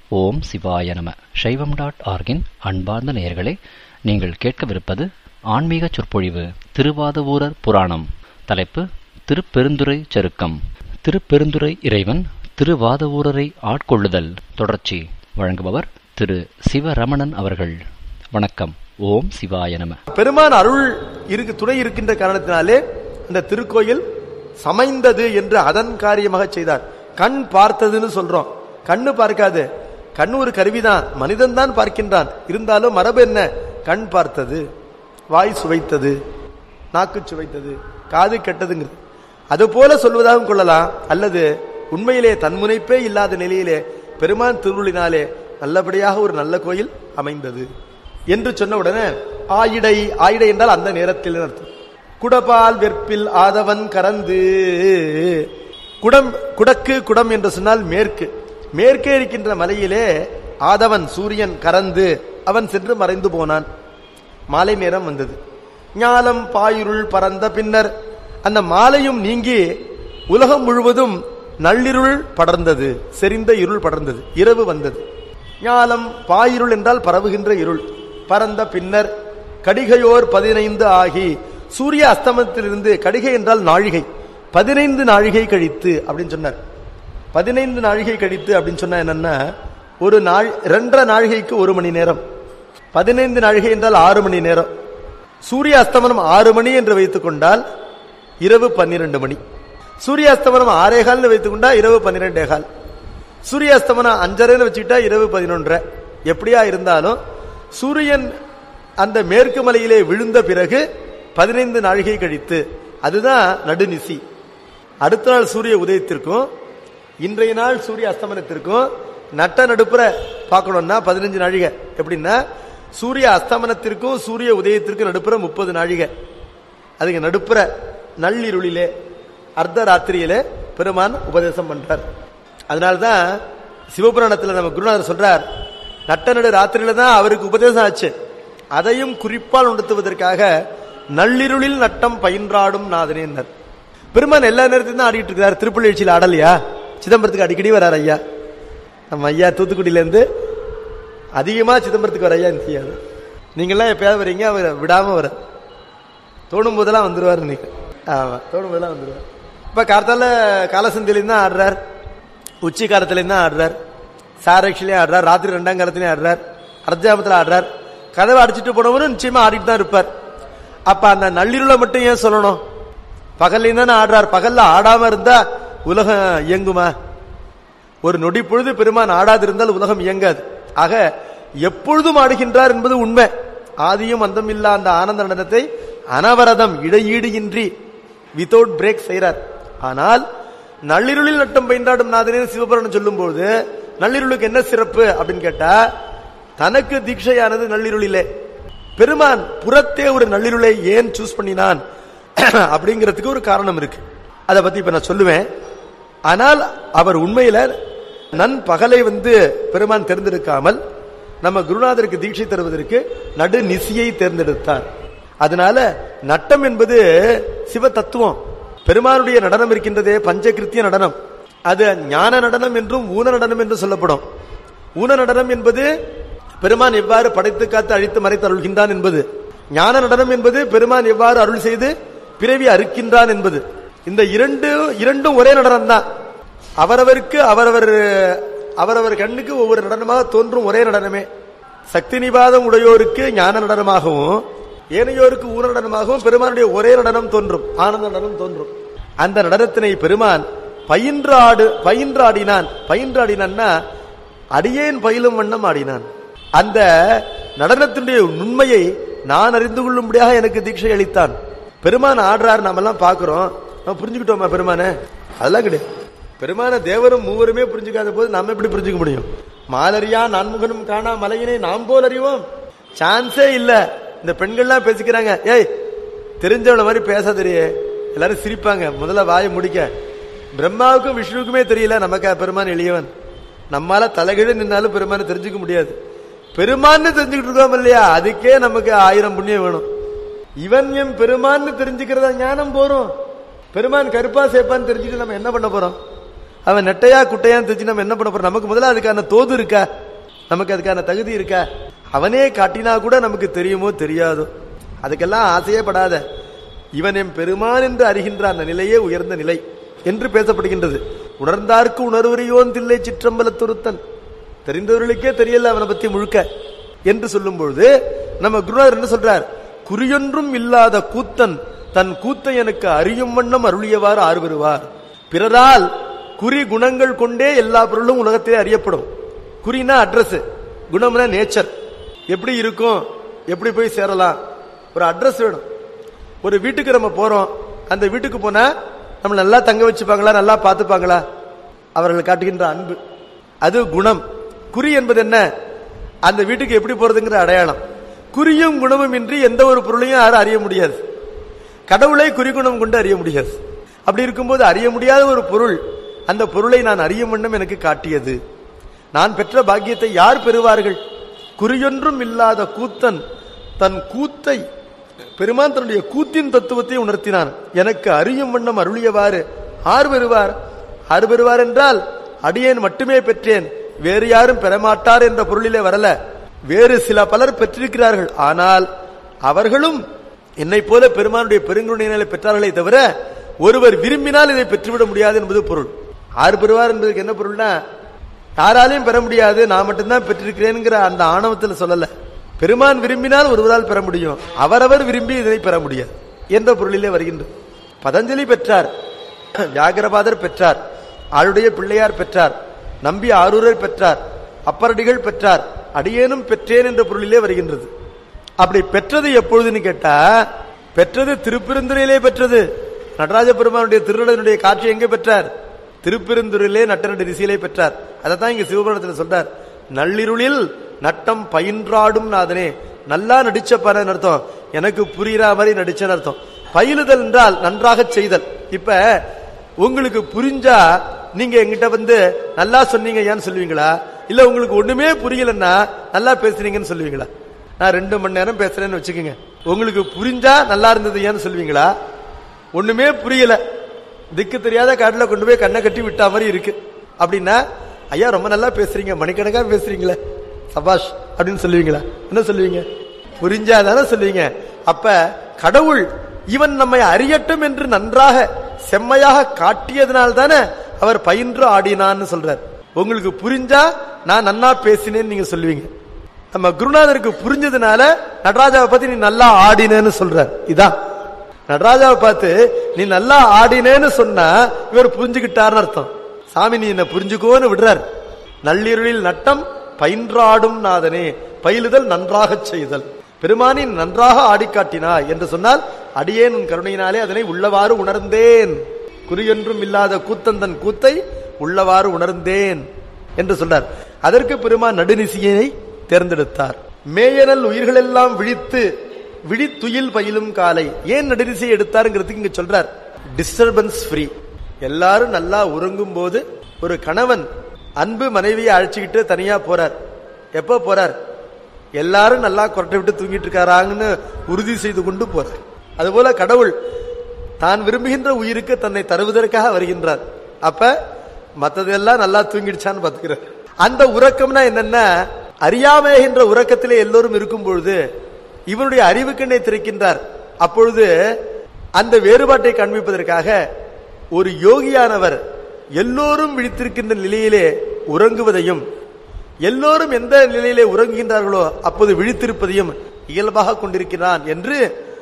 ஓம் சிவாய நம. சைவம்.org-இன் அன்பார்ந்த நேயர்களே, நீங்கள் கேட்கவிருப்பது ஆன்மீக சொற்பொழிவு திருவாதவூரர் புராணம். தலைப்பு திருப்பெருந்துறை சருக்கம். திருப்பெருந்துறை இறைவன் திருவாதவூரரை ஆட்கொள்ளுதல் தொடர்ச்சி. வழங்குபவர் திரு சிவரமணன் அவர்கள். வணக்கம். ஓம் சிவாய நம. பெருமான் அருள் துணை இருக்கின்ற காரணத்தினாலே இந்த திருக்கோயில் சமைந்தது என்று அதன் காரியமாக செய்தார். கண் பார்த்ததுன்னு சொல்றோம், கண்ணு பார்க்காது. கண்ணு ஒரு கருவிதான், மனிதன் தான் பார்க்கின்றான். இருந்தாலும் மரபு என்ன? கண் பார்த்தது, வாய் சுவைத்தது, நாக்கு சுவைத்தது, காது கெட்டதுங்கிறது. அது போல சொல்வதாகவும் கொள்ளலாம். அல்லது உண்மையிலே தன்முனைப்பே இல்லாத நிலையிலே பெருமான் திருவுளினாலே நல்லபடியாக ஒரு நல்ல கோயில் அமைந்தது என்று சொன்ன உடனே ஆயிடை, ஆயிடை என்றால் அந்த நேரத்தில் அர்த்தம். குடபால் வெற்பில் ஆதவன் கறந்து. குடம், குடக்கு குடம் என்று சொன்னால் மேற்கு. மேற்கே இருக்கின்ற மலையிலே ஆதவன் சூரியன் கறந்து அவன் சென்று மறைந்து போனான். மாலை நேரம் வந்தது. ஞாலம் பாயிருள் பறந்த பின்னர் அந்த மாலையும் நீங்கி உலகம் முழுவதும் நள்ளிருள் படர்ந்தது, செறிந்த இருள் படர்ந்தது. இரவு வந்தது. ஞாலம் பாயிருள் என்றால் பரவுகின்ற இருள். பறந்த பின்னர் கடிகையோர் 15 ஆகி, சூரிய அஸ்தமனத்திலிருந்து, கடிகை என்றால் நாழிகை, 15 நாழிகை கழித்து அப்படின்னு சொன்னார். 15 நாழிகை கழித்து அப்படின்னு சொன்னா என்னன்னா, ஒரு நாள் 2.5 நாழிகைக்கு 1 மணி நேரம். 15 நாழிகை என்றால் 6 மணி நேரம். சூரிய அஸ்தமனம் 6 மணி என்று வைத்துக் கொண்டால் இரவு 12 மணி. சூரிய அஸ்தமனம் 6:15 வைத்துக் கொண்டா இரவு 12:15. சூரிய அஸ்தமனம் 5:30 வச்சுக்கிட்டா இரவு 11:30. எப்படியா இருந்தாலும் சூரியன் அந்த மேற்கு மலையிலே விழுந்த பிறகு 15 நாழிகை கழித்து, அதுதான் நடுநிசி. அடுத்த நாள் சூரிய உதயத்திற்கும் இன்றைய நாள் சூரிய அஸ்தமனத்திற்கும் நட்ட நடுப்புற பார்க்கணும்னா 15 நாழிகை. எப்படின்னா சூரிய அஸ்தமனத்திற்கும் சூரிய உதயத்திற்கும் நடுப்புற 30 நாழிகை. அதுக்கு நடுப்புற நள்ளிருளிலே அர்த்த ராத்திரியிலே பெருமான் உபதேசம் பண்றார். அதனால்தான் சிவபுராணத்தில் நம்ம குருநாதர் சொல்றார், நட்ட நடு ராத்திரியில தான் அவருக்கு உபதேசம் ஆச்சு. அதையும் குறிப்பால் உணர்த்துவதற்காக நள்ளிருளில் நட்டம் பயின்றாடும் நாதனேன்னர். பெருமான் எல்லா நேரத்தையும் தான் ஆடிட்டு இருக்கிறார். திருப்பள்ளி எழுச்சியில் ஆடலையா? சிதம்பரத்துக்கு அடிக்கடி வரார் ஐயா. நம்ம ஐயா தூத்துக்குடியில இருந்து அதிகமா சிதம்பரத்துக்கு வர ஐயா செய்யாது. நீங்கெல்லாம் எப்பயாவது வரீங்க, அவர் விடாம வர தோணும் போதெல்லாம் வந்துருவார். நீங்க ஆமா, தோணும் போதெல்லாம் வந்துருவார். இப்ப காலத்தால காலசந்திலையும் தான் ஆடுறார், உச்சி காலத்திலையும் தான் ஆடுறார், சாரக்ஷிலையும் ஆடுறார், ராத்திரி 2ஆம் காலத்திலையும் ஆடுறார், அர்த்தாமத்தில் ஆடுறார். கதவை அடிச்சுட்டு போனவரும் நிச்சயமா ஆடிட்டு தான் இருப்பார். அப்ப அந்த நள்ளிருளை மட்டும் ஏன் சொல்லணும்? பகல்லையும் தானே ஆடுறார். பகல்ல ஆடாம இருந்தா உலகம் இயங்குமா? ஒரு நொடி பொழுது பெருமான் ஆடாது இருந்தால் உலகம் இயங்காது. ஆக எப்பொழுதும் ஆடுகின்றார் என்பது உண்மை. ஆதியும் அந்தம் இல்லா அந்த ஆனந்த நடனத்தை அனவரதம் இடையீடு இன்றி வித்தவுட் பிரேக் செய்கிறார். ஆனால் நள்ளிருளில் நட்டம் பயின்றாடும் நாதனே சிவபுராணம் சொல்லும் போது நள்ளிருளுக்கு என்ன சிறப்பு அப்படின்னு கேட்டா, தனக்கு தீட்சையானது நள்ளிருளிலே. பெருமான் புறத்தே ஒரு நள்ளிருளை ஏன் சூஸ் பண்ணினான் அப்படிங்கிறதுக்கு ஒரு காரணம் இருக்கு. அதை பத்தி இப்ப நான் சொல்லுவேன். ஆனால் அவர் உண்மையில நண்பகலை பெருமான் தேர்ந்தெடுக்காமல் நம்ம குருநாதருக்கு தீட்சை தருவதற்கு நடு நிசியை தேர்ந்தெடுத்தார். அதனால நட்டம் என்பது சிவ தத்துவம். பெருமானுடைய நடனம் இருக்கின்றதே பஞ்சகிருத்திய நடனம், அது ஞான நடனம் என்றும் ஊன நடனம் என்றும் சொல்லப்படும். ஊன நடனம் என்பது பெருமான் எவ்வாறு படைத்து காத்து அழித்து மறைத்து அருள்கின்றான் என்பது. ஞான நடனம் என்பது பெருமான் எவ்வாறு அருள் செய்து பிறவி அறுக்கின்றான் என்பது. இந்த இரண்டும் ஒரே நடனம் தான். அவரவருக்கு அவரவர் கண்ணுக்கு ஒவ்வொரு நடனமாக தோன்றும் ஒரே நடனமே. சக்தி நிபாதம் உடையோருக்கு ஞான நடனமாகவும் ஏனையோருக்கு ஊன நடனமாகவும் பெருமானுடைய ஒரே நடனம் தோன்றும், ஆனந்த நடனம் தோன்றும். அந்த நடனத்தினை பெருமான் பயின்றாடினான். பயின்றாடினான்னா அடியேன் பயிலும் வண்ணம் ஆடினான். அந்த நடனத்தினுடைய உண்மையை நான் அறிந்து கொள்ளும்படியாக எனக்கு தீட்சை அளித்தான். பெருமான் ஆடுறாரு, நாம எல்லாம் பாக்குறோம், நம்ம புரிஞ்சுக்கிட்டோமா பெருமான? அதெல்லாம் கிடையாது. பெருமான தேவரும் மூவருமே புரிஞ்சுக்காத போது நம்ம எப்படி புரிஞ்சுக்க முடியும்? மாலரியா நான்முகனும் காணா மலையினை நாம் போல் அறிவோம். சான்ஸே இல்ல. இந்த பெண்கள்லாம் பேசிக்கிறாங்க, ஏய் தெரிஞ்சவள மாதிரி பேசாதறியே, எல்லாரும் சிரிப்பாங்க. முதல்ல வாயை முடிக்க. பிரம்மாவுக்கும் விஷ்ணுவுக்குமே தெரியல நமக்கு பெருமான் எளியவன். நம்மால தலைகீழ நின்னாலும் பெருமானை தெரிஞ்சுக்க முடியாது. பெருமான்னு தெரிஞ்சுக்கிட்டு இருக்கோம் இல்லையா, அதுக்கே நமக்கு 1000 புண்ணியம் வேணும். இவன் எம் பெருமான்னு தெரிஞ்சுக்கிறதா ஞானம் போறோம். பெருமான் கருப்பா சேப்பான்னு தெரிஞ்சுட்டு நம்ம என்ன பண்ண போறோம்? அவன் நெட்டையா குட்டையான்னு தெரிஞ்சு நம்ம என்ன பண்ண போறோம்? நமக்கு முதல்ல அதுக்கான தோது இருக்கா? நமக்கு அதுக்கான தகுதி இருக்கா? அவனே காட்டினா கூட நமக்கு தெரியுமோ தெரியாதோ? அதுக்கெல்லாம் ஆசையே படாத. இவன் எம் பெருமான் என்று அறிகின்ற அந்த நிலையே உயர்ந்த நிலை என்று பேசப்படுகின்றது. உணர்ந்தார்க்கு உணர்வறியோன் தில்லை சிற்றம்பலத்துருத்தன், தெரிந்தவர்களுக்கே தெரியல அவனை பத்தி முழுக்க என்று சொல்லும் பொழுது நம்ம குருநாதர் என்ன சொல்றார்? குறியொன்றும் இல்லாத கூத்தன் தன் கூத்தை எனக்கு அறியும் வண்ணம் அருளியவாறு ஆர்வருவார். பிறரால் குறி குணங்கள் கொண்டே எல்லா பொருளும் உலகத்திலே அறியப்படும். குறினா அட்ரஸ், குணம்னா நேச்சர். எப்படி இருக்கும், எப்படி போய் சேரலாம், ஒரு அட்ரஸ் வேணும். ஒரு வீட்டுக்கு நம்ம போறோம், அந்த வீட்டுக்கு போனா நம்ம நல்லா தங்க வச்சுப்பாங்களா, நல்லா பார்த்துப்பாங்களா? அவர்கள் காட்டுகின்ற அன்பு, அது குணம். குறி என்பது என்ன? அந்த வீட்டுக்கு எப்படி போறதுங்கிற அடையாளம். குறியும் குணமும் இன்றி எந்த ஒரு பொருளையும் யாரும் அறிய முடியாது. கடவுளை குறிகுணம் கொண்டு அறிய முடியாது. அப்படி இருக்கும்போது அறிய முடியாத ஒரு பொருள், அந்த பொருளை நான் அறியும் வண்ணம் எனக்கு காட்டியது. நான் பெற்ற பாக்கியத்தை யார் பெறுவார்கள்? குறியொன்றும் இல்லாத கூத்தன் தன் கூத்தை, பெருமான் தன்னுடைய கூத்தின் தத்துவத்தை உணர்த்தினான். எனக்கு அறியும் வண்ணம் அருளியவாறு ஆர் பெறுவார்? ஆர் பெறுவார் என்றால் அடியேன் மட்டுமே பெற்றேன், வேறு யாரும் பெறமாட்டார் என்ற பொருளிலே வரல. வேறு சில பலர் பெற்றிருக்கிறார்கள், ஆனால் அவர்களும் என்னை போல பெருமானுடைய பெருங்குணையினாலே பெற்றார்களே தவிர ஒருவர் விரும்பினால் இதை பெற்றுவிட முடியாது என்பது பொருள். ஆறு பெறுவார் என்பதற்கு என்ன பொருள்னா, யாராலையும் பெற முடியாது, நான் மட்டும்தான் பெற்றிருக்கிறேன்ங்கிற அந்த ஆணவத்தில் சொல்லல. பெருமான் விரும்பினால் ஒருவரால் பெற முடியும், அவரவர் விரும்பி இதனை பெற முடியாது என்ற பொருளிலே வருகின்றது. பதஞ்சலி பெற்றார், வியாகரபாதர் பெற்றார், ஆளுடைய பிள்ளையார் பெற்றார், நம்பி ஆரூரர் பெற்றார், அப்பரடிகள் பெற்றார், அடியேனும் பெற்றேன் என்ற பொருளிலே வருகின்றது. அப்படி பெற்றது எப்பொழுதுன்னு கேட்டா, பெற்றது திருப்பெருந்துறையிலே பெற்றது. நடராஜ பெருமானுடைய திருநடனுடைய காட்சி எங்கே பெற்றார்? திருப்பெருந்துறையிலே நட்டனடி ரிசியிலே பெற்றார். அதைத்தான் இங்க சிவபுராணத்தில் சொல்றார். நள்ளிருளில் நட்டம் பயின்றாடும் நாதனே. நல்லா நடிச்ச பாருன்னு அர்த்தம், எனக்கு புரியுற மாதிரி நடிச்சன்னு அர்த்தம். பயிலுதல் என்றால் நன்றாக செய்தல். இப்ப உங்களுக்கு புரிஞ்சா நீங்க எங்கிட்ட வந்து நல்லா சொன்னீங்க ஏன்னு சொல்லுவீங்களா? இல்ல உங்களுக்கு ஒண்ணுமே புரியலன்னா நல்லா பேசுறீங்கன்னு சொல்லுவீங்களா? நான் 2 மணி நேரம் பேசுறேன்னு வச்சுக்கோங்க, உங்களுக்கு புரிஞ்சா நல்லா இருந்தது ஏன்னு சொல்லுவீங்களா? ஒண்ணுமே புரியல, திக்கு தெரியாத காட்டுல கொண்டு போய் கண்ணை கட்டி விட்டா மாதிரி இருக்கு அப்படின்னா, ஐயா ரொம்ப நல்லா பேசுறீங்க, மணிக்கணக்கா பேசுறீங்களே, சபாஷ் அப்படின்னு சொல்லுவீங்களா? என்ன சொல்லுவீங்க? புரிஞ்சாதானே சொல்லுவீங்க. அப்ப கடவுள் இவன் நம்மை அறியட்டும் என்று நன்றாக செம்மையாக காட்டியதனால் தானே அவர் பயின்று ஆடினான்னு சொல்றார். உங்களுக்கு புரிஞ்சா நான் நன்னா பேசினேன்னு நீங்க சொல்லுவீங்க. நம்ம குருநாதருக்கு புரிஞ்சதுனால நடராஜாவை பார்த்து நீ நல்லா ஆடினேன்னு சொல்றார். இதான் நடராஜாவை பார்த்து நீ நல்லா ஆடினேன்னு சொன்னா இவர் புரிஞ்சுக்கிட்டார்னு அர்த்தம். சாமி நீ என்ன புரிஞ்சுக்கோன்னு விடுறார். நள்ளிருளில் நட்டம் பயின்றாடும் நாதனே, பயிலுதல் நன்றாக செய்தல். பெருமானின் நன்றாக ஆடிக்காட்டினா என்று சொன்னால் அடியேன் உன் கருணையினாலே அதனை உள்ளவாறு உணர்ந்தேன். குறியொன்றும் இல்லாத கூத்தந்தன் கூத்தை உள்ளவாறு உணர்ந்தேன் என்று சொல்றார். அதற்கு பெருமான் நடுநிசியை தேர்ந்தெடுத்தார். மேயனல் உயிர்கள் எல்லாம் விழித்து விழித்துயில் பயிலும் காலை. ஏன் நடுநிசையை எடுத்தாருங்கிறதுக்கு இங்க சொல்றார். Disturbance free. எல்லாரும் நல்லா உறங்கும் போது ஒரு கணவன் அன்பு மனைவியை அழைச்சிக்கிட்டு தனியா போறார். எப்ப போறார்? எல்லாரும் நல்லா கொரட்டை விட்டு தூங்கிட்டு இருக்காராங்கன்னு உறுதி செய்து கொண்டு போறார். அதுபோல கடவுள் தான் விரும்புகின்ற உயிருக்கு தன்னை தருவதற்காக வருகின்றார். அப்ப மற்றதெல்லாம் நல்லா தூங்கிடுச்சான்னு பாத்துக்கிறார். அந்த உறக்கம்னா என்னன்னா, அறியாமைகின்ற உறக்கத்திலே எல்லோரும் இருக்கும் பொழுது இவனுடைய அறிவுக்கண்ணை திறக்கின்றார். அப்பொழுது அந்த வேறுபாட்டை காண்பிப்பதற்காக ஒரு யோகியானவர் எல்லோரும் விழித்திருக்கின்ற நிலையிலே உறங்குவதையும், எல்லோரும் எந்த நிலையிலே உறங்குகின்றார்களோ அப்போது விழித்திருப்பதையும் இயல்பாக கொண்டிருக்கிறான் என்று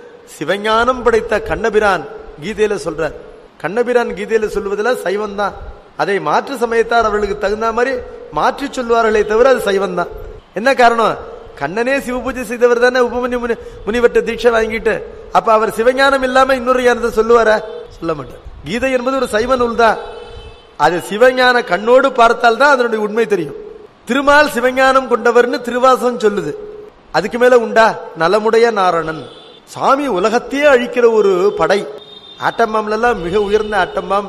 சிவஞானம் படைத்த கண்ணபிரான் கீதையில சொல்றார். கண்ணபிரான் கீதையில சொல்வதில் சைவம் தான். அதை மாற்று சமயத்தார் அவர்களுக்கு தகுந்த மாதிரி மாற்றி சொல்வார்களே தவிர அது சைவம் தான். என்ன காரணம்? கண்ணனே சிவ பூஜை செய்தவர் தானே உபமன்யு முனிவட்ட தீட்சை வாங்கிட்டு. அப்ப அவர் சிவஞானம் இல்லாம இன்னொரு ஞானத்தை சொல்லுவாரா? சொல்ல மாட்டார். கீதை என்பது ஒரு சைவ நூல் தான். அது சிவஞான கண்ணோடு பார்த்தால் தான் அதனுடைய உண்மை தெரியும். திருமால் சிவஞானம் கொண்டவர்னு திருவாசகம் சொல்லுது. அதுக்கு மேல உண்டா? நலமுடைய நாரணன். சாமி உலகத்தையே அழிக்கிற ஒரு படை. ஆட்டம்பாம்ல எல்லாம் மிக உயர்ந்த ஆட்டம்பாம்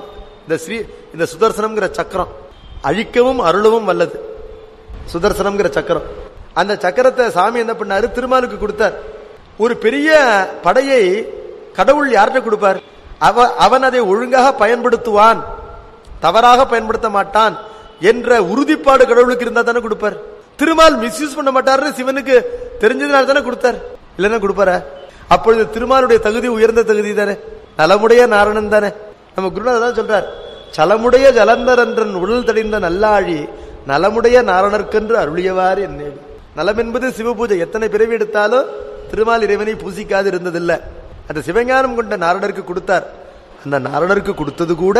இந்த சுதர்சனம்ங்கிற சக்கரம். அழிக்கவும் அருளவும் வல்லது சுதர்சனம்ங்கிற சக்கரம். அந்த சக்கரத்தை சாமி என்ன பண்ணாரு? திருமாலுக்கு கொடுத்தார். ஒரு பெரிய படையை கடவுள் யார்கிட்ட கொடுப்பார்? அவன் அதை ஒழுங்காக பயன்படுத்துவான், தவறாக பயன்படுத்த மாட்டான் என்ற உறுதிப்பாடு கடவுளுக்கு இருந்தா தானே கொடுப்பார். திருமால் மிஸ்யூஸ் பண்ண மாட்டாருன்னு சிவனுக்கு தெரிஞ்சதுனால தானே கொடுத்தார், இல்லன்னா கொடுப்பாரா? அப்பொழுது திருமாலுடைய தகுதி உயர்ந்த தகுதி தானே, நலமுடைய நாரணன் தானே. நம்ம குருநாதர் தான் சொல்றார், சலமுடைய ஜலந்தரன்றன் உடல் தடிந்த நல்லாழி நலமுடைய நாரணர்க்கென்று அருளியவாறு என்ன. நலம் என்பது சிவபூஜை. எத்தனை பிறவி எடுத்தாலும் திருமால் இறைவனை பூசிக்காது இருந்ததில்லை. அந்த சிவஞானம் கொண்ட நாரணருக்கு கொடுத்தார். அந்த நாரணருக்கு கொடுத்தது கூட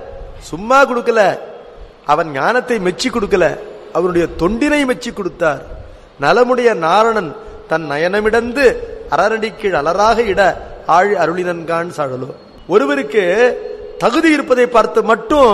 சும்மா கொடுக்கல, அவன் ஞானத்தை மெச்சி கொடுக்கல, அவனுடைய தொண்டினை மெச்சி கொடுத்தார். நலமுடைய நாரணன் தன் நயனமிடந்து அரரடி கீழ் அலராக இட ஆழ் அருளினன்கான் சாழலோ. ஒருவருக்கு தகுதி இருப்பதை பார்த்து மட்டும்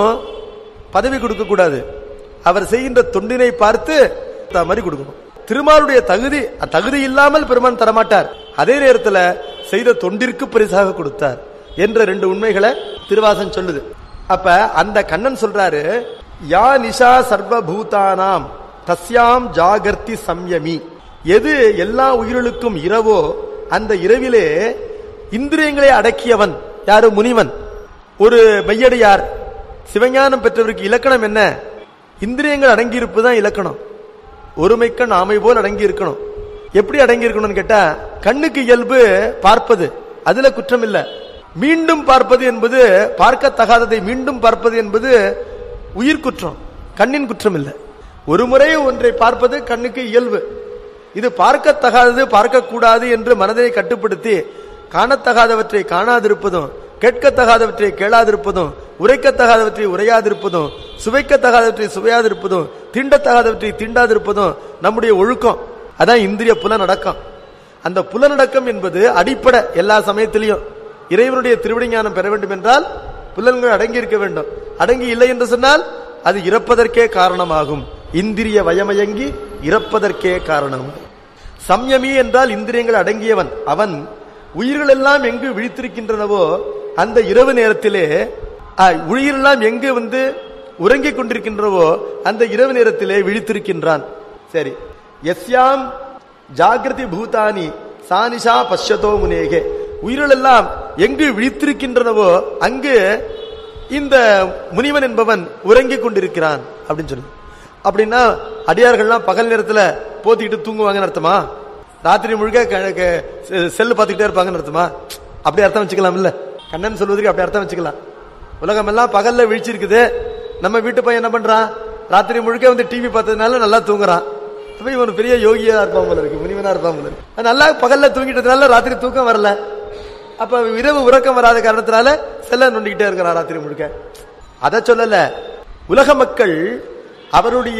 பதவி கொடுக்க கூடாது, அவர் செய்கின்ற தொண்டினை பார்த்து மாதிரி கொடுக்கணும். திருமாலுடைய தகுதி இல்லாமல் பெருமான் தரமாட்டார், அதே நேரத்தில் செய்த தொண்டிற்கு பரிசாக கொடுத்தார் என்ற ரெண்டு உண்மைகளை திருவாசன் சொல்லுது. அப்ப அந்த கண்ணன் சொல்றாரு, யா நிஷா சர்வபூதானாம் தஸ்யாம் ஜாகர்த்தி சம்யமி. எது எல்லா உயிர்களுக்கும் இரவோ அந்த இரவிலே இந்திரியங்களை அடக்கியவன் யாரு? முனிவன். ஒரு மெய்யடியார் சிவஞானம் பெற்றவருக்கு இலக்கணம் என்ன? இந்திரியங்கள் அடங்கி இருப்புதான் இலக்கணம். ஒருமைக்கண் ஆமை போல் அடங்கி இருக்கணும். எப்படி அடங்கி இருக்கணும்னு கேட்டா, கண்ணுக்கு இயல்பு பார்ப்பது, அதுல குற்றம் இல்ல. மீண்டும் பார்ப்பது என்பது, பார்க்கத்தகாததை மீண்டும் பார்ப்பது என்பது உயிர் குற்றம், கண்ணின் குற்றம் இல்லை. ஒரு முறை ஒன்றை பார்ப்பது கண்ணுக்கு இயல்பு. இது பார்க்கத்தகாதது பார்க்கக்கூடாது என்று மனதை கட்டுப்படுத்தி காணத்தகாதவற்றை காணாதிருப்பதும், கேட்கத்தகாதவற்றை கேளாதிருப்பதும், உரைக்கத்தகாதவற்றை உரையாதிருப்பதும், சுவைக்கத்தகாதவற்றை சுவையாதிருப்பதும், தீண்டத்தகாதவற்றை தீண்டாதிருப்பதும் நம்முடைய ஒழுக்கம். அதான் இந்திரிய புலனடக்கம். அந்த புலனடக்கம் என்பது அடிப்படை. எல்லா சமயத்திலையும் இறைவனுடைய திருவடி ஞானம் பெற வேண்டும் என்றால் புலன்கள் அடங்கி இருக்க வேண்டும். அடங்கி இல்லை என்று சொன்னால் அது இறப்பதற்கே காரணமாகும். இந்திரிய வயமயங்கி இறப்பதற்கே காரணம். சம்யமி என்றால் இந்திரியங்கள் அடங்கியவன். அவன் உயிர்கள் எல்லாம் எங்கு விழித்திருக்கின்றனவோ அந்த இரவு நேரத்திலே, உயிரெல்லாம் எங்கு உறங்கிக் கொண்டிருக்கின்றனவோ அந்த இரவு நேரத்திலே விழித்திருக்கின்றான். சரி, எஸ்யாம் ஜாகிரதி பூதானி சானிஷா பஷ்யதோ முனேகே. உயிர்கள் எல்லாம் எங்கு விழித்திருக்கின்றனவோ அங்கு இந்த முனிவன் என்பவன் உறங்கிக் கொண்டிருக்கிறான் அப்படின்னு சொல்லு. அப்படின்னா அடியார்கள்லாம் பகல் நேரத்துல போத்திக்கிட்டு தூங்குவாங்கன்னு அர்த்தமா? ராத்திரி முழுக்க செல்லு பார்த்துக்கிட்டே இருப்பாங்கன்னு அர்த்தமா? அப்படி அர்த்தம் வச்சுக்கலாம் இல்ல? கண்ணன் சொல்வதற்கு அப்படி அர்த்தம் வச்சுக்கலாம். உலகம் எல்லாம் பகல்ல விழிச்சிருக்குது, நம்ம வீட்டு பையன் என்ன பண்றான்? ராத்திரி முழுக்க டிவி பார்த்ததுனால நல்லா தூங்குறான். அப்ப இவன் பெரிய யோகியா இருப்பான் போல இருக்கு, முனிவனா இருப்பான் போல இருக்கு. நல்லா பகல்ல தூங்கிட்டதுனால ராத்திரி தூக்கம் வரல. அப்ப இரவு உறக்கம் வராத காரணத்தினால செல்ல நோண்டிக்கிட்டே இருக்கிறான் ராத்திரி முழுக்க. அத சொல்லல. உலக மக்கள் அவருடைய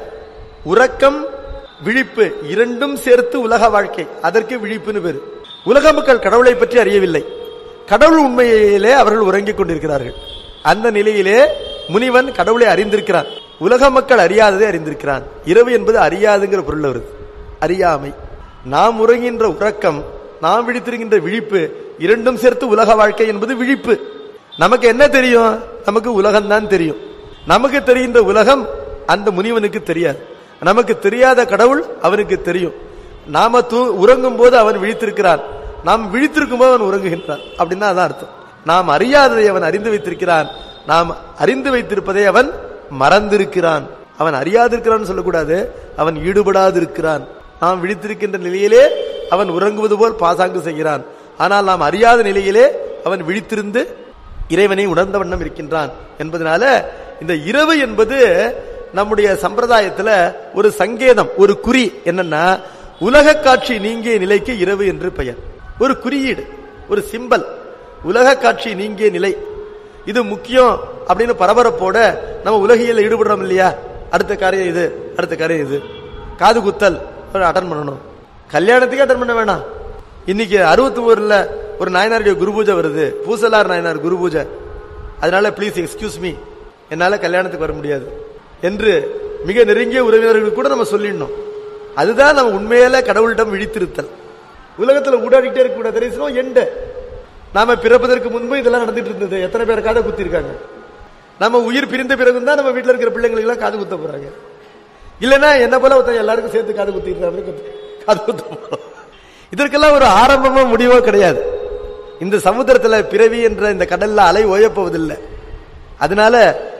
உறக்கம் விழிப்பு இரண்டும் சேர்த்து உலக வாழ்க்கை, அதற்கு விழிப்புன்னு பேரு. உலக மக்கள் கடவுளை பற்றி அறியவில்லை, கடவுள் உண்மையிலே அவர்கள் உறங்கிக் கொண்டிருக்கிறார்கள். அந்த நிலையிலே முனிவன் கடவுளை அறிந்திருக்கிறான், உலக மக்கள் அறியாததை அறிந்திருக்கிறான். இரவு என்பது அறியாதுங்கிற பொருள் வருது, அறியாமை. நாம் உறங்கின்ற உறக்கம், நாம் விழித்திருக்கின்ற விழிப்பு இரண்டும் சேர்த்து உலக வாழ்க்கை என்பது விழிப்பு. நமக்கு என்ன தெரியும்? நமக்கு உலகம்தான் தெரியும். நமக்கு தெரிகின்ற உலகம் அந்த முனிவனுக்கு தெரியாது. நமக்கு தெரியாத கடவுள் அவனுக்கு தெரியும். நாம உறங்கும் போது அவன் விழித்திருக்கிறான், நாம் விழித்திருக்கும் போது அவன் உறங்குகின்றான். அப்படின்னா அதான் அர்த்தம். நாம் அறியாததை அவன் அறிந்து வைத்திருக்கிறான், நாம் அறிந்து வைத்திருப்பதை அவன் மறந்திருக்கிறான். அவன் அறியாதிருக்கிறான் சொல்லக்கூடாது, அவன் ஈடுபடாது இருக்கிறான். நாம் விழித்திருக்கின்ற நிலையிலே அவன் உறங்குவது போல் பாசாங்கு செய்கிறான். ஆனால் நாம் அறியாத நிலையிலே அவன் விழித்திருந்து இறைவனை உணர்ந்த வண்ணம் இருக்கின்றான் என்பதனால இந்த இரவு என்பது நம்முடைய சம்பிரதாயத்துல ஒரு சங்கேதம், ஒரு குறி. என்னன்னா, உலக காட்சி நீங்கிய நிலைக்கு இரவு என்று பெயர். ஒரு குறியீடு, ஒரு சிம்பல். உலக காட்சி நீங்கிய நிலை இது முக்கியம் அப்படின்னு பரபரப்போட நம்ம உலகியல் ஈடுபடுறோம் இல்லையா? அடுத்த காரியம் இது, அடுத்த காரியம் இது. காது குத்தல் அட்டன் பண்ணணும், கல்யாணத்துக்கு அட்டன் பண்ண வேணாம். இன்னைக்கு 63ல ஒரு நாயனாருடைய குரு பூஜை வருது, பூசலார் நாயனார் குரு பூஜை. அதனால ப்ளீஸ் எக்ஸ்கியூஸ் மீ, என்னால கல்யாணத்துக்கு வர முடியாது என்று மிக நெருங்கிய உறவினர்கள் கூட நம்ம சொல்லிடணும். அதுதான் நம்ம உண்மையில கடவுளிடம் விழித்திருத்தல். உலகத்துல ஊடாடிட்டே இருக்க தெரியும் எண்டு. நாம பிறப்பதற்கு முன்பு இதெல்லாம் நடந்துட்டு இருந்தது. எத்தனை பேர் காதை குத்தி இருக்காங்க? நம்ம உயிர் பிரிந்த பிறகு தான் நம்ம வீட்டுல இருக்கிற பிள்ளைங்களுக்கு எல்லாம் காது குத்த போறாங்க. இல்லைன்னா என்ன போல எல்லாருக்கும் சேர்த்து காது குத்திருக்காங்க, காது குத்த போறோம். இதற்கெல்லாம் ஒரு ஆரம்பமோ முடிவோ கிடையாது. இந்த சமுத்திரத்துல பிறவி என்ற இந்த கடல்ல அலை ஓயப்போவதில்லை. அதனால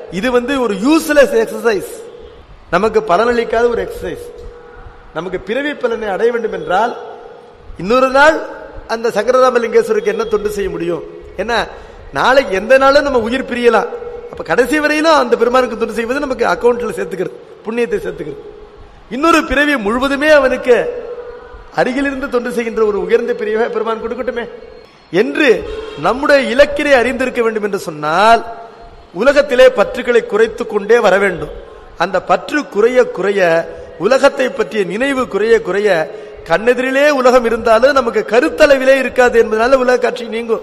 இது ஒரு யூஸ்லெஸ் எக்ஸசைஸ், நமக்கு பலனளிக்காத ஒரு எக்ஸசைஸ். நமக்கு பிறவி பலனை அடைய வேண்டும் என்றால் இன்னொரு நாள் அந்த சங்கரராமலிங்கேஸ்வருக்கு என்ன தொண்டு செய்ய முடியும்? என்ன நாளைக்கு எந்த நாளும் நம்ம உயிர் பிரியலாம். அப்ப கடைசி வரையிலும் அந்த பெருமானுக்கு தொண்டு செய்வது நமக்கு அக்கௌண்ட்ல சேர்த்துக்கிறது, புண்ணியத்தை சேர்த்துக்கிறது. இன்னொரு பிறவி முழுவதுமே அவனுக்கு அருகிலிருந்து தொண்டு செய்கின்ற ஒரு உயர்ந்த பிரிவை பெருமான் கொடுக்கட்டுமே என்று நம்முடைய இலக்கினை அறிந்திருக்க வேண்டும் என்று சொன்னால் உலகத்திலே பற்றுக்களை குறைத்துக் கொண்டே வர வேண்டும். அந்த பற்று குறைய குறைய, உலகத்தை பற்றிய நினைவு குறைய குறைய, கண்ணெதிரிலே உலகம் இருந்தாலும் நமக்கு கருத்தளவிலே இருக்காது என்பதனால உலக காட்சி நீங்கும்.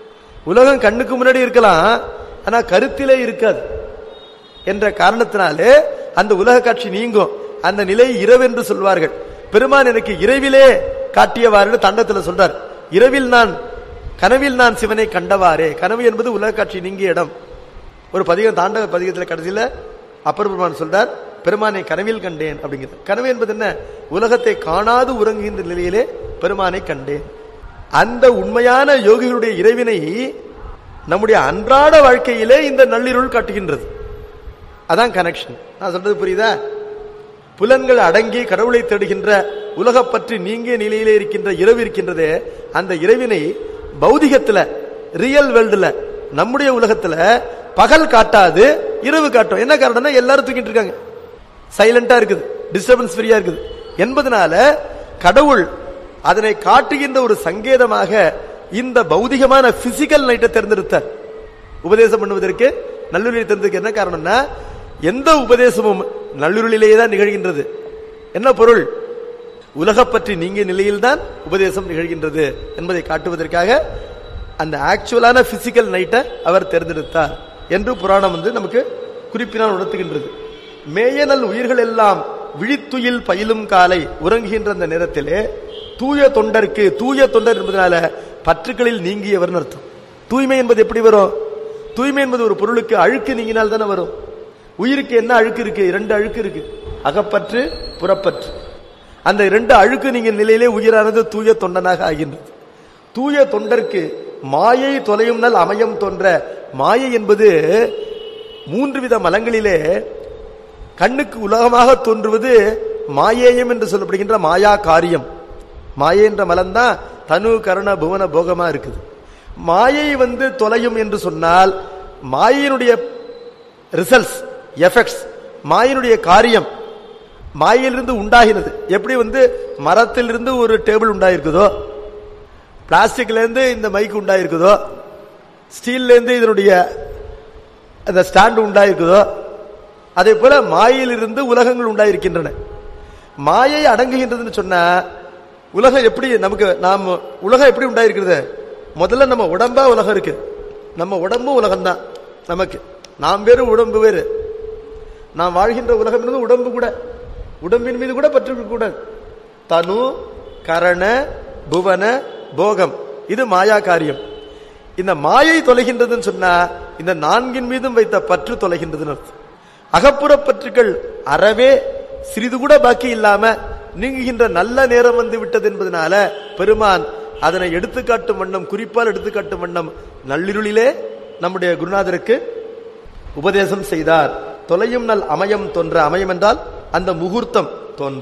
உலகம் கண்ணுக்கு முன்னாடி இருக்கலாம், ஆனா கருத்திலே இருக்காது என்ற காரணத்தினாலே அந்த உலக காட்சி நீங்கும். அந்த நிலை இரவு என்று சொல்வார்கள். பெருமான் எனக்கு இரவிலே காட்டியவாறு தண்டத்துல சொல்றார். இரவில் நான் கனவில் நான் சிவனை கண்டவாறே. கனவு என்பது உலக காட்சி நீங்கிய இடம். ஒரு பதிகம், தாண்டவ பதிகத்தில் கடைசியில அப்பர் பெருமான் சொல்றார், பெருமானை கனவில் கண்டேன் அப்படிங்கிறது. கனவு என்பது என்ன? உலகத்தை காணாது உறங்குகின்ற நிலையிலே பெருமானை கண்டேன். அந்த உண்மையான யோகிகளுடைய இறைவினை நம்முடைய அன்றாட வாழ்க்கையிலே இந்த நள்ளிருள் காட்டுகின்றது. அதான் கனெக்ஷன். நான் சொல்றது புரியுதா? புலன்கள் அடங்கி கடவுளை தேடுகின்ற, உலக பற்றி நீங்கிய நிலையிலே இருக்கின்ற இரவு இருக்கின்றதே, அந்த இரவினை பௌதிகத்துல, ரியல் வேர்ல்டுல, நம்முடைய உலகத்துல பகல் காட்டாது, இரவு காட்டும். என்ன காரணம்னா எல்லாரும் தூக்கிட்டு இருக்காங்க, சைலண்டா இருக்குது, டிஸ்டர்பன்ஸ் ஃப்ரீயா இருக்குது என்பதனால கடவுள் அதனை காட்டுகின்ற ஒரு சங்கேதமாக இந்த பௌதிகமான பிசிக்கல் நைட்டை தேர்ந்தெடுத்தார். உபதேசம் பண்ணுவதற்கு நல்லுருளை தேர்ந்ததுக்கு என்ன காரணம்னா, எந்த உபதேசமும் நல்லுருளிலேயே தான் நிகழ்கின்றது. என்ன பொருள்? உலக பற்றி நீங்கிய நிலையில்தான் உபதேசம் நிகழ்கின்றது என்பதை காட்டுவதற்காக அந்த ஆக்சுவலான பிசிக்கல் நைட்டை அவர் தேர்ந்தெடுத்தார் என்று புராணம் நமக்கு குறிப்பினால் உணர்த்துகின்றது. மேயனல் உயிர்கள் எல்லாம் விழித்துயில் பயிலும் காலை உறங்குகின்ற அந்த நேரத்திலே தூய தொண்டருக்கு, தூய தொண்டர் என்பதனால பற்றுக்களில் நீங்கியவர் அர்த்தம். தூய்மை என்பது எப்படி வரும்? தூய்மை என்பது ஒரு பொருளுக்கு அழுக்கு நீங்கினால் தானே வரும். உயிருக்கு என்ன அழுக்கு இருக்கு? 2 அழுக்கு இருக்கு, அகப்பற்று, புறப்பற்று. அந்த 2 அழுக்கு நீங்க நிலையிலே உயிரானது தூய தொண்டனாக ஆகின்றது. தூய தொண்டருக்கு மாயை தொலையும் நாள் அமையம் தோன்ற. மாயை என்பது 3 வித மலங்களிலே கண்ணுக்கு உலகமாக தோன்றுவது மாயேயம் என்று சொல்லப்படுகின்ற மாயா காரியம். மாயை என்ற மலம்தான் தனு கரண புவன போகமா இருக்குது. மாயை தொலையும் என்று சொன்னால் மாயினுடைய ரிசல்ட்ஸ், எஃபெக்ட்ஸ், மாயினுடைய காரியம் மாயிலிருந்து உண்டாகிறது. எப்படி மரத்திலிருந்து ஒரு டேபிள் உண்டாயிருக்குதோ, பிளாஸ்டிக்ல இருந்து இந்த மைக் உண்டாயிருக்குதோ, ஸ்டீல்ல இருந்து இதனுடைய அந்த ஸ்டாண்ட் உண்டாயிருக்குதோ, அதே போல மாயிலிருந்து உலகங்கள் உண்டாயிருக்கின்றன. மாயை அடங்குகின்றதுன்னு சொன்னா உலகம் எப்படி நமக்கு, நாம் உலகம் எப்படி உண்டாயிருக்கிறது? முதல்ல நம்ம உடம்பா உலகம் இருக்கு. நம்ம உடம்பும் உலகம்தான் நமக்கு. நாம் வேறு, உடம்பு வேறு. நாம் வாழ்கின்ற உலகம் என்பது உடம்பு கூட. உடம்பின் மீது கூட பற்று கூட. தனு கரண புவன போகம், இது மாயா காரியம். இந்த மாயை தொலைகின்றதுன்னு சொன்னா இந்த 4 மீதும் வைத்த பற்று தொலைகின்றதுன்னு அர்த்தம். அகப்புற பற்றுக்கள் அறவே சிறிது கூட பாக்கி இல்லாம நீங்குகின்ற நல்ல நேரம் விட்டது என்பதனால பெருமான் அதனை எடுத்துக்காட்டும் வண்ணம், குறிப்பால் எடுத்துக்காட்டும் வண்ணம் நள்ளிருளிலே நம்முடைய குருநாதருக்கு உபதேசம் செய்தார். தொலையும் நல் அமையம் தோன்ற. அமையம் என்றால் அந்த முகூர்த்தம் தோன்ற.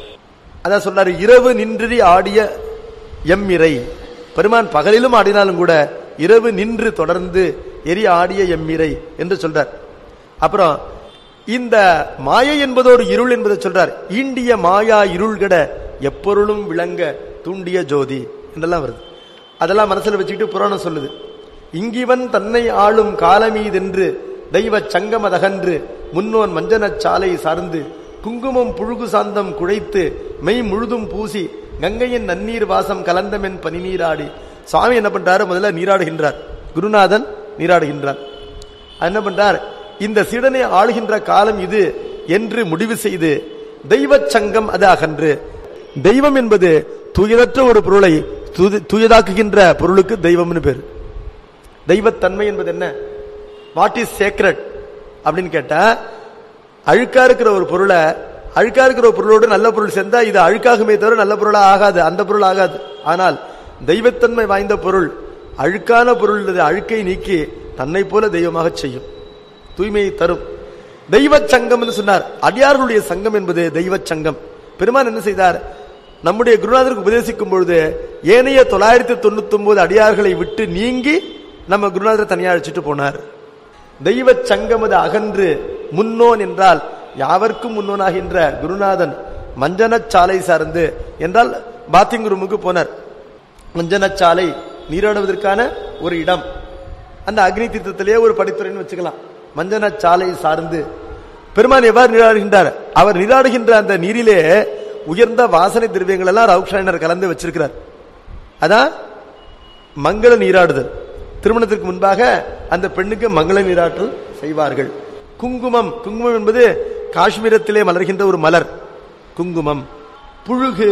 அதான் சொன்னார், இரவு நின்றி ஆடிய எம்மிரை. பெருமான் பகலிலும் ஆடினாலும் கூட இரவு நின்று தொடர்ந்து எரி ஆடிய எம்மிரை என்று சொல்றார். அப்புறம் இந்த மாயை என்பது ஒரு இருள் என்பதை சொல்றார். ஈண்டிய மாயா இருள்கட எப்பொருளும் விளங்க தூண்டிய ஜோதி என்றெல்லாம் வருது. அதெல்லாம் மனசுல வச்சுக்கிட்டு புராணம் சொல்லுது. இங்கிவன் தன்னை ஆளும் காலமீதென்று தெய்வ சங்கமதகன்று முன்னோன் மஞ்சனச் சாலை சார்ந்து குங்குமம் புழுகு சாந்தம் குழைத்து மெய் முழுதும் பூசி கங்கையின் நன்னீர் வாசம் கலந்தமென் பனி நீராடி. சுவாமி என்ன பண்றாரு? முதல்ல நீராடுகின்றார். குருநாதன் நீராடுகின்றார். என்ன பண்றார்? இந்த சீடனை ஆளுகின்ற காலம் இது என்று முடிவு செய்து தெய்வ சங்கம் அது அகன்று. தெய்வம் என்பது தூயதற்ற ஒரு பொருளை தூயதாக்குகின்ற பொருளுக்கு தெய்வம்னு பேர். தெய்வத்தன்மை என்பது என்ன? வாட் இஸ் சேக்ரெட் அப்படின்னு கேட்டா, அழுக்கா இருக்கிற ஒரு பொருளை, அழுக்கா இருக்கிற ஒரு பொருளோடு நல்ல பொருள் சேர்ந்தா இது அழுக்காகுமே தவிர நல்ல பொருளா ஆகாது, அந்த பொருள் ஆகாது. ஆனால் தெய்வத்தன்மை வாய்ந்த பொருள், அழுக்கான பொருள் அழுக்கை நீக்கி தன்னை போல தெய்வமாக செய்யும். தூய்மையை தரும். தெய்வ சங்கம் சொன்னார். அடியார்களுடைய சங்கம் என்பது தெய்வ சங்கம். பெருமான் என்ன செய்தார்? நம்முடைய குருநாதருக்கு உபதேசிக்கும் பொழுது ஏனைய 999 அடியார்களை விட்டு நீங்கி நம்ம குருநாதரை தனியா அழைச்சிட்டு போனார். தெய்வ சங்கமது அகன்று முன்னோன் என்றால் யாவர்க்கும் முன்னோனாகின்ற குருநாதன் மஞ்சனச்சாலை சார்ந்து என்றால் பாத்திங் ரூமுக்கு போனார். மஞ்சனச்சாலை நீராடுவதற்கான ஒரு இடம். அந்த அக்னி தீர்த்தத்திலேயே ஒரு படித்துறைன்னு வச்சுக்கலாம். மஞ்சனச்சாலை சார்ந்து பெருமான் எவ்வாறு நீராடுகின்றார்? அவர் நீராடுகின்ற அந்த நீரிலே உயர்ந்த வாசனை திரவியங்கள் எல்லாம் ரவுக்ஷாயனர் கலந்து வச்சிருக்கிறார். அதான் மங்கள நீராடுதல். திருமணத்திற்கு முன்பாக அந்த பெண்ணுக்கு மங்கள நீராட்டல் செய்வார்கள். குங்குமம், குங்குமம் என்பது காஷ்மீரத்திலே மலர்கின்ற ஒரு மலர் குங்குமம். புழுகு,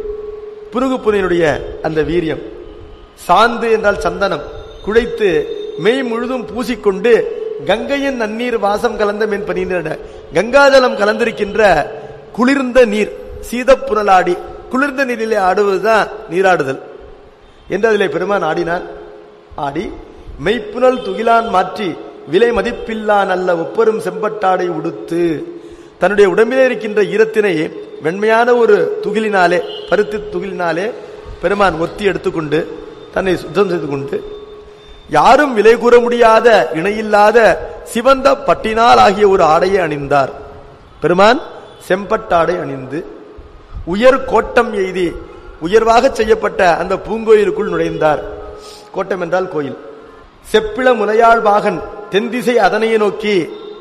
புருகு புனையினுடைய அந்த வீரியம். சாந்து என்றால் சந்தனம் குழைத்து மெய் முழுதும் பூசிக்கொண்டு கங்கையின் நன்னீர் வாசம் கலந்த மென் பனியின கங்காஜலம் கலந்திருக்கின்ற குளிர்ந்த நீர் சீதப்புனலாடி குளிர்ந்த நீரிலே ஆடுவதுதான் நீராடுதல் என்று அதிலே பெருமான் ஆடினார். ஆடி மெய்ப்புனல் துகிலான் மாற்றி விலை மதிப்பில்லான் அல்ல ஒப்பரும் செம்பட்டாடை உடுத்து தன்னுடைய உடம்பிலே இருக்கின்ற ஈரத்தினை வெண்மையான ஒரு துகிலினாலே, பருத்தி துகிலினாலே பெருமான் ஒத்தி எடுத்துக்கொண்டு தன்னை சுத்தம் செய்து கொண்டு யாரும் விலை கூற முடியாத இணையில்லாத சிவந்த பட்டினால் ஆகிய ஒரு ஆடையை அணிந்தார். பெருமான் செம்பட்டாடை அணிந்து உயர் கோட்டம் எய்தி உயர்வாக செய்யப்பட்ட அந்த பூங்கோயிலுக்குள் நுழைந்தார். கோட்டம் என்றால் கோயில். செப்பிள முலையாள் பாகன் தென்திசை அதனையை நோக்கி,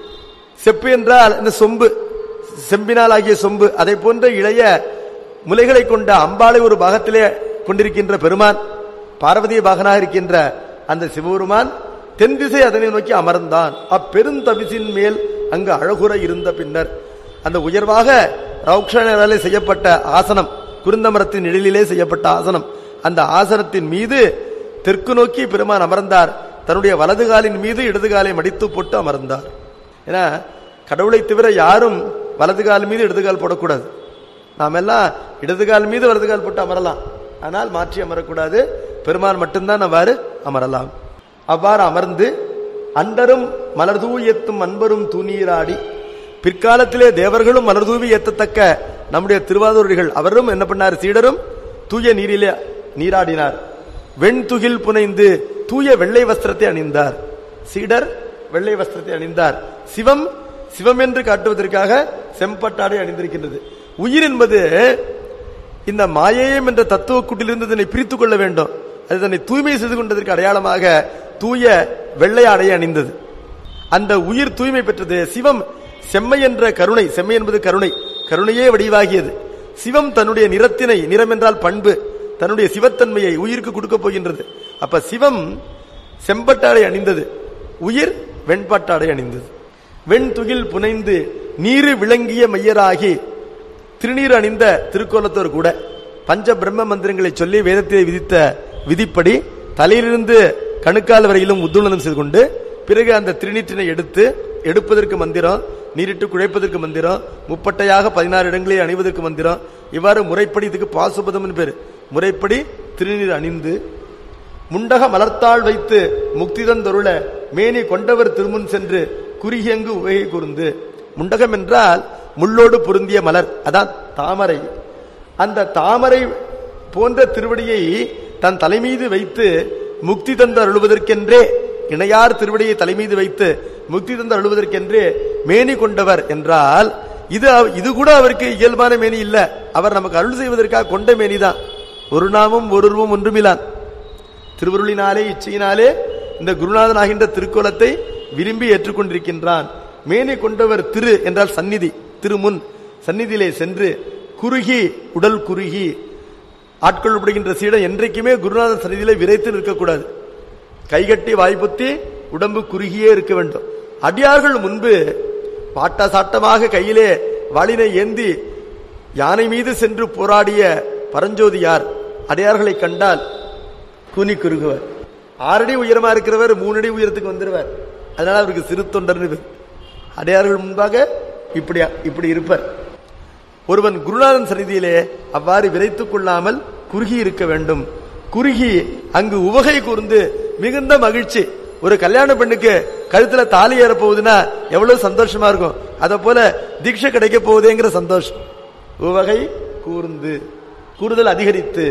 செப்பு என்றால் இந்த சொம்பு, செம்பினால் ஆகிய சொம்பு, அதை போன்ற இளைய முலைகளை கொண்ட அம்பாளை ஒரு பாகத்திலே கொண்டிருக்கின்ற பெருமான், பார்வதிய பாகனாக இருக்கின்ற அந்த சிவபெருமான் தென்திசை அதனை நோக்கி அமர்ந்தான். அப்பெருந்தவிசின் மேல் அங்கு அழகுற இருந்த பின்னர் அந்த உயர்வாக ரவுக்ஷாயனராலே செய்யப்பட்ட ஆசனம், குருந்த மரத்தின் நிழலிலே செய்யப்பட்ட ஆசனம், அந்த ஆசனத்தின் மீது தெற்கு நோக்கி பெருமான் அமர்ந்தார். தன்னுடைய வலது காலின் மீது இடது காலை மடித்து போட்டு அமர்ந்தார். ஏன்னா கடவுளை தவிர யாரும் வலது கால் மீது இடது கால் போடக்கூடாது. நாம் எல்லாம் இடது கால் மீது வலது கால் போட்டு அமரலாம், ஆனால் மாற்றி அமரக்கூடாது. பெருமான் மட்டும்தான் அவ்வாறு அமரலாம். அவ்வாறு அமர்ந்து அண்டரும் மலர்தூவி ஏத்தும் அன்பரும் தூணீராடி, பிற்காலத்திலே தேவர்களும் மலர்தூவி ஏத்தத்தக்க நம்முடைய திருவாதூரிகள் அவரும் என்ன பண்ணார்? சீடரும் தூய நீரிலே நீராடினார். வெண்துகில் புனைந்து தூய வெள்ளை வஸ்திரத்தை அணிந்தார். சீடர் வெள்ளை வஸ்திரத்தை அணிந்தார். சிவம் சிவம் என்று காட்டுவதற்காக செம்பட்டாடை அணிந்திருக்கின்றது. உயிர் என்பது இந்த மாயேயம் என்ற தத்துவ கூட்டிலிருந்து தன்னை பிரித்துக் கொள்ள வேண்டும். அது தன்னை தூய்மை செய்து கொண்டதற்கு அடையாளமாக தூய வெள்ளை ஆடையை அணிந்தது. அந்த உயிர் தூய்மை பெற்றது. சிவம் செம்மை என்ற கருணை, செம்மை என்பது கருணை, கருணையே வடிவாகியது. சிவம் தன்னுடைய நிறத்தினை, நிறம் என்றால் பண்பு, தன்னுடைய சிவத்தன்மையை உயிருக்கு கொடுக்க போகின்றது. அப்ப சிவம் செம்பட்டாடை அணிந்தது, உயிர் வெண்பட்டாடை அணிந்தது. வெண்துகில் புனைந்து நீரு விளங்கிய மையராகி, திருநீர் அணிந்த திருக்கோலத்தோர் கூட பஞ்ச பிரம்ம மந்திரங்களை சொல்லி வேதத்திலே விதித்த விதிப்படி தலையிலிருந்து கணுக்கால் வரையிலும் உத்துணனம் செய்து கொண்டு பிறகு அந்த திருநீற்றினை எடுப்பதற்கு மந்திரம், நீரிட்டு குழைப்பதற்கு மந்திரம், முப்பட்டையாக 16 இடங்களில் அணிவதற்கு மந்திரம், இவ்வாறு முறைப்படி, இதுக்கு பாசுபதம் பேரு, முறைப்படி திருநீர் அணிந்து முண்டக மலர்த்தாள் வைத்து முக்திதன் தொருள மேனி கொண்டவர் திருமுன் சென்று குறுகியங்கு உவகை கூர்ந்து. முண்டகம் என்றால் முள்ளோடு பொருந்திய மலர், அதான் தாமரை. அந்த தாமரை போன்ற திருவடியை தன் தலைமீது வைத்து முக்தி தந்து அருள்வதற்கென்றே, இணையார் திருவடியை தலைமீது வைத்து முக்தி தந்து அருள்வதற்கென்றே மேனி கொண்டவர் என்றால் இது கூட அவருக்கு இயல்பான மேனி இல்ல. அவர் நமக்கு அருள் செய்வதற்காக கொண்ட மேனிதான். ஒரு நாமும் ஒருவரும் ஒன்றுமிலான். திருவருளினாலே இச்சையினாலே இந்த குருநாதன் ஆகின்ற திருக்கோலத்தை விரும்பி ஏற்றுக்கொண்டிருக்கின்றான். மேனி கொண்டவர் திரு என்றால் சந்நிதி, திருமுன் சந்நிதியிலே சென்று குறுகி, உடல் குறுகி ஆட்கொள்ளப்படுகின்ற சீடன் என்றைக்குமே குருநாதன் சந்நிதியிலே விரைத்து நிற்கக்கூடாது. கைகட்டி வாய்ப்புத்தி உடம்பு குறுகியே இருக்க வேண்டும். அடியார்கள் முன்பு பாட்ட சாட்டமாக கையிலே வாளினை ஏந்தி யானை மீது சென்று போராடிய பரஞ்சோதியார் அடியார்களை கண்டால் கூனி குறுகுவர். 6 அடி உயரமா இருக்கிறவர் 3 அடி உயரத்துக்கு வந்துடுவார். அதனால அவருக்கு சிறு தொண்டர்னு. அடியார்கள் முன்பாக இப்படி இருப்பார். ஒருவன் குருநாதன் சந்நிதியிலே அவ்வாறு விரைத்துக் கொள்ளாமல் குறுகி இருக்க வேண்டும். குறுகி அங்கு உவகை கூர்ந்து மிகுந்த மகிழ்ச்சி. ஒரு கல்யாண பெண்ணுக்கு கழுத்துல தாலி ஏற போகுதுன்னா எவ்வளவு சந்தோஷமா இருக்கும். அத போல தீட்சை கிடைக்க போகுதுங்கிற சந்தோஷம். உவகை கூர்ந்து கூறுதல் அதிகரித்து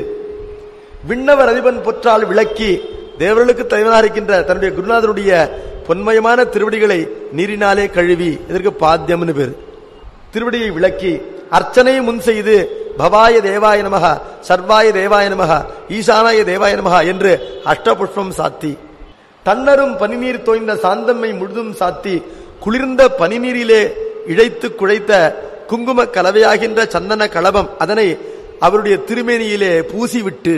விண்ணவர் அதிபன் பொற்றால் விளக்கி தேவர்களுக்கு தலைவனாக இருக்கின்ற தன்னுடைய குருநாதருடைய பொன்மயமான திருவடிகளை நீரினாலே கழுவி, இதற்கு பாத்தியம்னு பேரு. திருவடியை விளக்கி அர்ச்சனை முன் செய்து பவாய தேவாய நமக, சர்வாய தேவாய நமக, ஈசானாய தேவாய நமக என்று அஷ்டபுஷ்பம் சாத்தி தன்னரும் பனிநீர் தோய்ந்த சாந்தம்மை முழுதும் சாத்தி குளிர்ந்த பனிநீரிலே இழைத்து குழைத்த குங்கும கலவையாகின்ற சந்தன களபம் அதனை அவருடைய திருமேனியிலே பூசி விட்டு,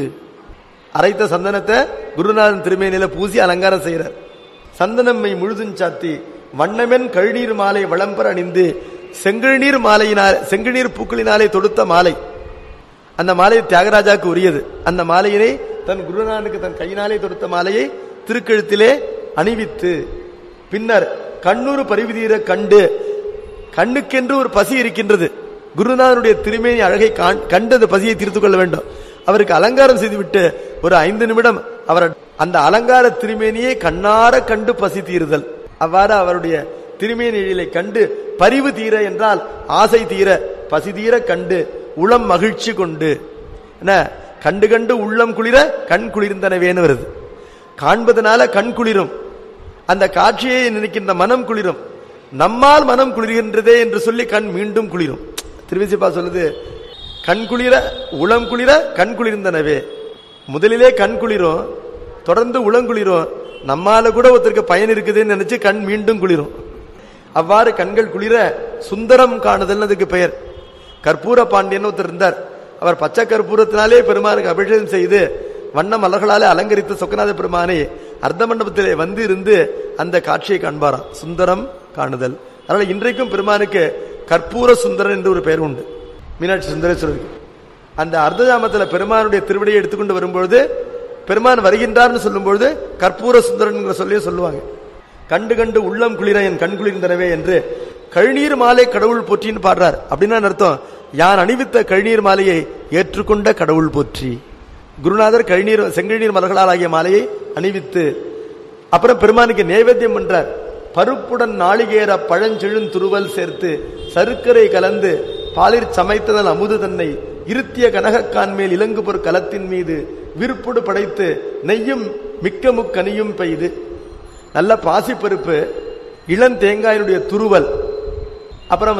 அரைத்த சந்தனத்தை குருநாதன் திருமேனியில பூசி அலங்காரம் செய்கிறார். சந்தனம்மை முழுதும் சாத்தி வண்ணமென் கழுநீர் மாலை வளம்பர அணிந்து செங்கழுநீர் மாலையினால் செங்கழுநீர் பூக்களினாலே தொடுத்த மாலை, அந்த மாலை தியாகராஜாவுக்கு உரியது. அந்த மாலையினை தன் குருநாதனுக்கு தன் கையினாலே தொடுத்த மாலையை திருக்கழுத்திலே அணிவித்து பின்னர் கண்ணூறு பரிவிதீர கண்டு, கண்ணுக்கென்று ஒரு பசி இருக்கின்றது. குருநாதனுடைய திருமேனி அழகை கண்டு அந்த பசியை தீர்த்து கொள்ள வேண்டும். அவருக்கு அலங்காரம் செய்துவிட்டு ஒரு 5 நிமிடம் அவர் அந்த அலங்கார திருமேனியை கண்ணார கண்டு பசி தீருதல். அவ்வாறு அவருடைய திருமேனியை கண்டு பரிவு தீர என்றால் ஆசை தீர, பசி தீர கண்டு உளம் மகிழ்ச்சி கொண்டு, என்ன கண்டு கண்டு உள்ளம் குளிர கண் குளிர்ந்தனவேன்னு வருது. காண்பதனால கண் குளிரும், அந்த காட்சியை நினைக்கின்ற மனம் குளிரும். நம்மால் மனம் குளிர்கின்றதே என்று சொல்லி கண் மீண்டும் குளிரும். திருவிசிப்பா சொல்லுது, கண் குளிர உளம் குளிர கண் குளிர்ந்தனவே. முதலிலே கண் குளிரும், தொடர்ந்து உளங்குளிரும். நம்மால கூட ஒருத்தருக்கு பயன் இருக்குதுன்னு நினைச்சு கண் மீண்டும் குளிரும். அவ்வாறு கண்கள் குளிர சுந்தரம் காணுதல் அதுக்கு பெயர். கற்பூர பாண்டியன் ஒருத்தர் இருந்தார். அவர் பச்சை கற்பூரத்தினாலே பெருமானுக்கு அபிஷேகம் செய்து வண்ண மலர்களாலே அலங்கரித்த சொக்கநாத பெருமானை அர்த்த மண்டபத்திலே வந்து இருந்து அந்த காட்சியை காண்பாராம். சுந்தரம் காணுதல். அதனால இன்றைக்கும் பெருமானுக்கு கற்பூர சுந்தரன் என்று ஒரு பெயர் உண்டு. மீனாட்சி சுந்தரேஸ்வரருக்கு அந்த அர்த்தஜாமத்தில் பெருமானுடைய திருவடியை எடுத்துக்கொண்டு வரும்பொழுது பெருமான் வருகின்றார்னு சொல்லும்பொழுது கற்பூர சுந்தரன் சொல்லியே சொல்லுவாங்க. கண்டு கண்டு உள்ளம் குளிர என் கண் குளிர்ந்தனவே என்று கழுநீர் மாலை கடவுள் போற்றின்னு பாடுறார். அப்படின்னா அர்த்தம், யான் அணிவித்த கழுநீர் மாலையை ஏற்றுக்கொண்ட கடவுள் போற்றி. குருநாதர் கழுநீர் செங்கழுநீர் மலர்களால் ஆகிய மாலையை அணிவித்து அப்புறம் பெருமானுக்கு நைவேத்தியம் பண்றார். பருப்புடன் நாளிகேர பழஞ்செழும் துருவல் சேர்த்து சருக்கரை கலந்து பாலிற் சமைத்ததன் அமுது தன்னை இருத்திய கனகக்கான் மேல் இலங்கு பொற் கலத்தின் மீது விருப்புடு படைத்து நெய்யும் மிக்க முக்கனியும் பெய்து, நல்ல பாசிப்பருப்பு, இளந்தேங்காயினுடைய துருவல், அப்புறம்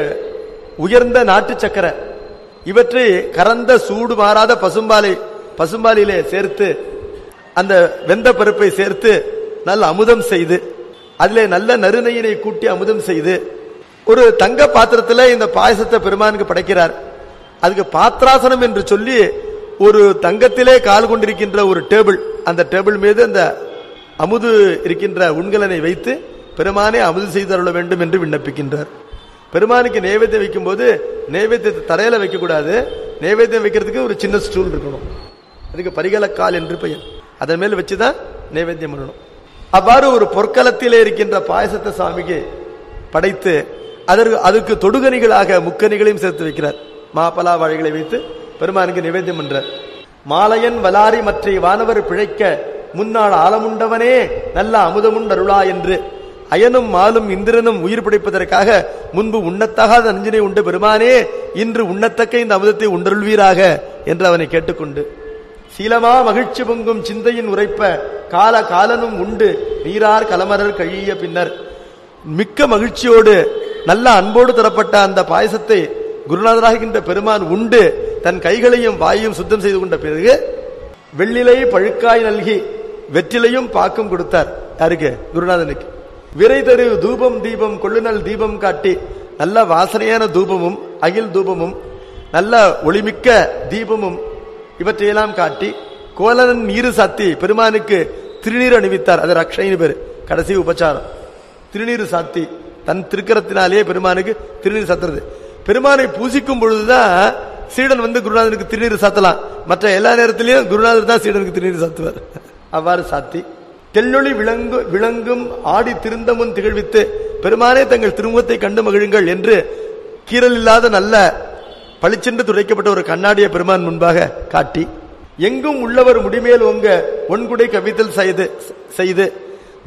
உயர்ந்த நாட்டு சக்கரை, இவற்றை கறந்த சூடு மாறாத பசும்பாலிலே சேர்த்து அந்த வெந்த பருப்பை சேர்த்து நல்ல அமுதம் செய்து அதிலே நல்ல நறுநெய்யினை கூட்டி அமுதம் செய்து ஒரு தங்க பாத்திரத்தில் இந்த பாயசத்தை பெருமானுக்கு படைக்கிறார். அதுக்கு பாத்திராசனம் என்று சொல்லி ஒரு தங்கத்திலே கால் கொண்டிருக்கின்ற ஒரு டேபிள், அந்த டேபிள் மீது அந்த அமுது இருக்கின்ற உண்கலனை வைத்து பெருமானே அமுது செய்து அருள வேண்டும் என்று விண்ணப்பிக்கின்றார். பெருமானுக்கு நைவேத்தியம் வைக்கும் போது நைவேத்தியத்தை தரையில வைக்க கூடாது. நைவேத்தியம் வைக்கிறதுக்கு ஒரு சின்ன ஸ்டூல் இருக்கணும். அதுக்கு பரிகலக்கால் என்று பெயர். அதன் மேல் வச்சுதான் நைவேத்தியம் பண்ணணும். அவ்வாறு ஒரு பொற்களத்திலே இருக்கின்ற பாயசத்தை சாமிக்கு படைத்து அதுக்கு தொடுகனிகளாக முக்கனிகளையும் சேர்த்து வைக்கிறார். மாப்பலா வாழைகளை வைத்து பெருமானுக்கு நிவேத்தியம் பண்றார். மாலையன் வலாரி மற்ற வானவர் பிழைக்க முன்னாள் ஆலமுண்டவனே நல்ல அமுதமுண்டருளா என்று அயனும் மாலும் இந்திரனும் உயிர் பிடிப்பதற்காக முன்பு உண்ணத்தகாத நஞ்சினை உண்ட பெருமானே இன்று உண்ணத்தக்க இந்த அமுதத்தை உண்டருள்வீராக என்று அவனை கேட்டுக்கொண்டு சீலமா மகிழ்ச்சி பொங்கும் சிந்தையின் உரைப்ப கால காலனும் உண்டு நீரார் கலமரர் கழிய பின்னர் மிக்க மகிழ்ச்சியோடு நல்ல அன்போடு தரப்பட்ட அந்த பாயசத்தை குருநாதராகின்ற பெருமான் உண்டு தன் கைகளையும் வாயையும் சுத்தம் செய்து கொண்ட பிறகு வெள்ளிலை பழுக்காய் நல்கி வெற்றிலையும் பாக்கும் கொடுத்தார். யாருக்கு? குருநாதனுக்கு. விரை தரு தூபம் தீபம் கொள்ளுநல் தீபம் காட்டி நல்ல வாசனையான தூபமும் அகில் தூபமும் நல்ல ஒளிமிக்க தீபமும் இவற்றையெல்லாம் காட்டி கோலனன் நீரு சாத்தி பெருமானுக்கு திருநீர் அணிவித்தார். அது ரக்ஷைன்னு பேரு, கடைசி உபச்சாரம். திருநீர் சாத்தி தன் திருக்கரத்தினாலே பெருமானுக்கு திருநீர் சாத்துறது. பெருமானை பூசிக்கும் பொழுதுதான் சீடன் குருநாதனுக்கு திருநீர் சாத்தலாம். மற்ற எல்லா நேரத்திலையும் குருநாதர் தான் சீடனுக்கு திருநீர் சாத்துவார். அவ்வாறு சாத்தி தெல்லொளி விளங்கும் ஆடி திருந்தமுன் திகழ்வித்து பெருமானே தங்கள் திருமுகத்தை கண்டு மகிழுங்கள் என்று கீரல் இல்லாத நல்ல பளிச்சென்று துடைக்கப்பட்ட ஒரு கண்ணாடியை பெருமான் முன்பாக காட்டி எங்கும் உள்ளவர் முடிமேல் ஒங்க ஒன்குடை கவித்தல் செய்து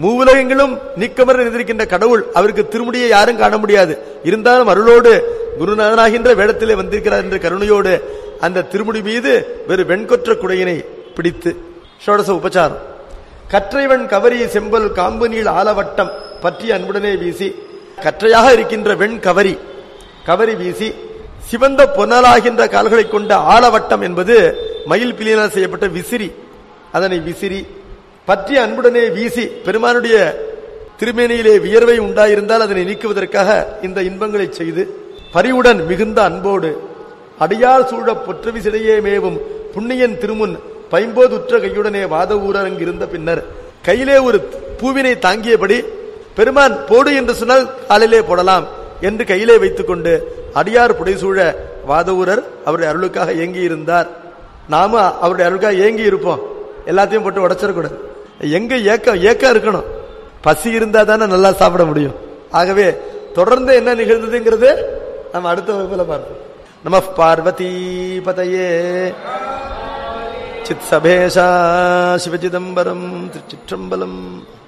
மூவுலகங்களும் நீக்கமர நிதிருக்கின்ற கடவுள், அவருக்கு திருமுடியை யாரும் காண முடியாது. இருந்தாலும் அருளோடு குருநாதனாகின்ற வேடத்திலே வந்திருக்கிறார் என்ற கருணையோடு அந்த திருமுடி மீது வெறு வெண்கொற்ற குடையினை பிடித்து ஷோடச உபச்சாரம். கற்றைவன் கவரி செம்பல் காம்பு நீள் ஆலவட்டம் பற்றி அன்புடனே வீசி, கற்றையாக இருக்கின்ற வெண் கவரி கவரி வீசி, சிவந்த பொன்னலாகின்ற கால்களை கொண்ட ஆலவட்டம் என்பது மயில் பிளியினால் செய்யப்பட்ட விசிறி, அதனை விசிறி பற்றி அன்புடனே வீசி, பெருமானுடைய திருமேனியிலே வியர்வை உண்டாயிருந்தால் அதனை நீக்குவதற்காக இந்த இன்பங்களை செய்து, பரிவுடன் மிகுந்த அன்போடு அடியார் சூழ பொற்றவிசிடையே மேவும் புண்ணியன் திருமுன் பைம்போது உற்ற கையுடனே வாத ஊரர் அங்கிருந்த பின்னர் கையிலே ஒரு பூவினை தாங்கியபடி, பெருமான் போடு என்று சொன்னால் காலிலே போடலாம் என்று கையிலே வைத்துக் கொண்டு அடியார் புடைசூழ வாத ஊரர் அவருடைய அருளுக்காக ஏங்கி இருந்தார். நாம அவருடைய அருளுக்காக ஏங்கி இருப்போம், எல்லாத்தையும் போட்டு உடைச்சிடக்கூடாது. எங்க ஏக்கம் இருக்கணும். பசி இருந்தா தானே நல்லா சாப்பிட முடியும். ஆகவே தொடர்ந்து என்ன நிகழ்ந்ததுங்கிறது நம்ம அடுத்த வகுப்புல பார்ப்போம். நம பார்வதி பதையே சித் சபேஷா சிவசிதம்பரம் திருச்சிற்றம்பலம்.